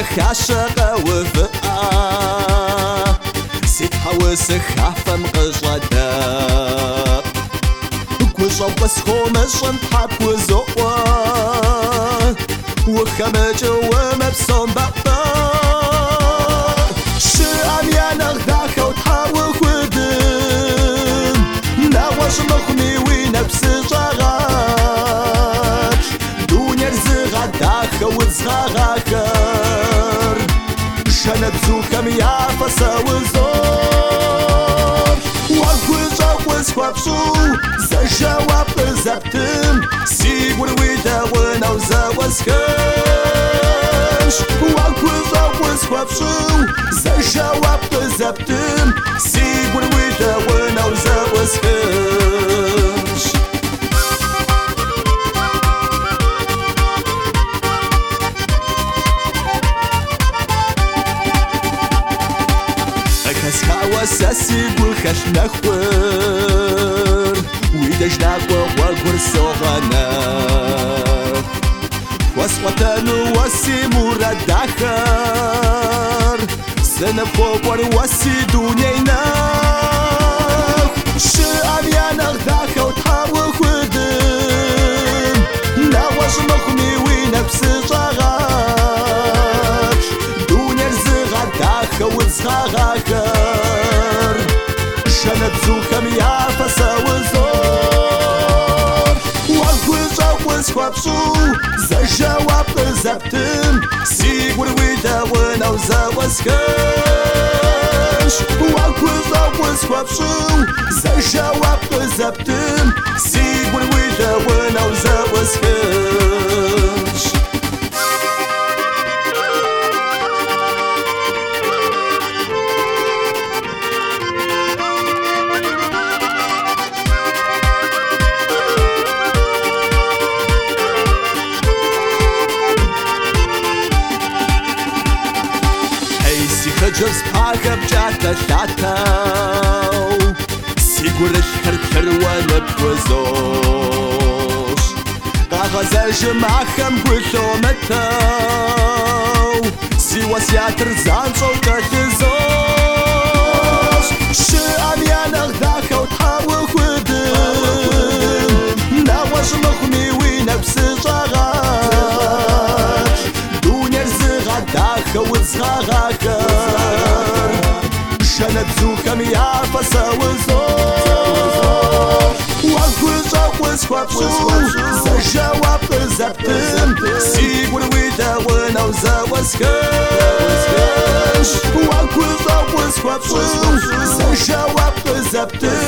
خاشقة وفقا سيتحوس خافم قشغدا كوزا وسخو مشن حاب وزقوا وخمج ومبسوم بقى شام يا نغداك وتحاول خدم نواش مخمي ونفس جغاك دنيا رزق داك وتزغاكر شنب زوكم يا فسا وزور وكوزا وسخوابسو زجواب زبتم سيبور ويدا ونوزا وسكش وكوزا وسخوابسو زجواب زبتم سيبور ويدا ونوزا وسكش أكسكا وساسي والخش نخور ويدجناك وغور صغانا واسوتان واسي مراد داخر سنفوبر واسي دنينا شام يا نغداك وتحاول خدم نواش مخمي ونفس جغاك دنيا رزق داك وتزغاكر شنب زوكم يا فسا وزور وكوزا وسخوابسو زجواب زبتم سيبور ويدا ونوزا وسكش وكوزا وسخوابسو زجواب زبتم سيبور ويدا ونوزا وسكش خجز پاکب جاتا شاتاو سيقورش خرتر ونبوزوش غازاج معخم قلو متاو سيوا سياتر زانصو كتزوش شام يا نغداك وتحاول خدم نواش مخمي ونفس جغاك دنيا رزق داك وتزغاكر شنب زوكم يا فسا وزور وكوزا وسخوابسو زجواب زبتم سيبور ويدا ونوزا وسكش وكوزا وسخوابسو زجواب زبتم